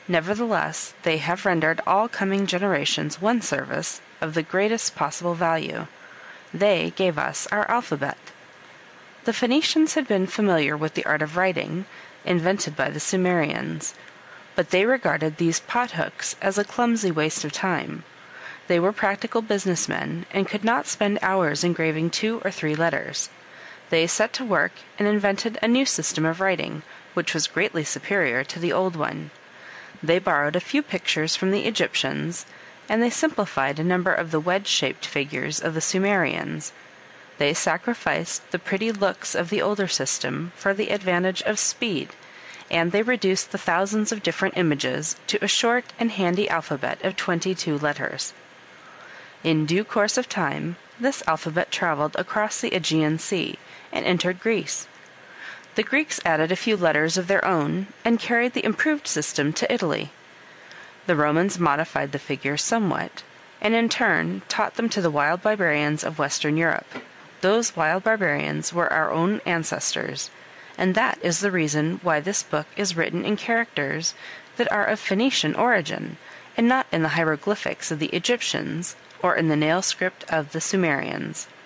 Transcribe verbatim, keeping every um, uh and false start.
Nevertheless, they have rendered all coming generations one service of the greatest possible value. They gave us our alphabet. The Phoenicians had been familiar with the art of writing, invented by the Sumerians, but they regarded these pothooks as a clumsy waste of time. They were practical business men, and could not spend hours engraving two or three letters. They set to work and invented a new system of writing, which was greatly superior to the old one. They borrowed a few pictures from the Egyptians, and they simplified a number of the wedge-shaped figures of the Sumerians. They sacrificed the pretty looks of the older system for the advantage of speed, and they reduced the thousands of different images to a short and handy alphabet of twenty-two letters. In due course of time, this alphabet traveled across the Aegean Sea and entered Greece. The Greeks added a few letters of their own, and carried the improved system to Italy. The Romans modified the figures somewhat, and in turn taught them to the wild barbarians of Western Europe. Those wild barbarians were our own ancestors, and that is the reason why this book is written in characters that are of Phoenician origin, and not in the hieroglyphics of the Egyptians or in the nail script of the Sumerians.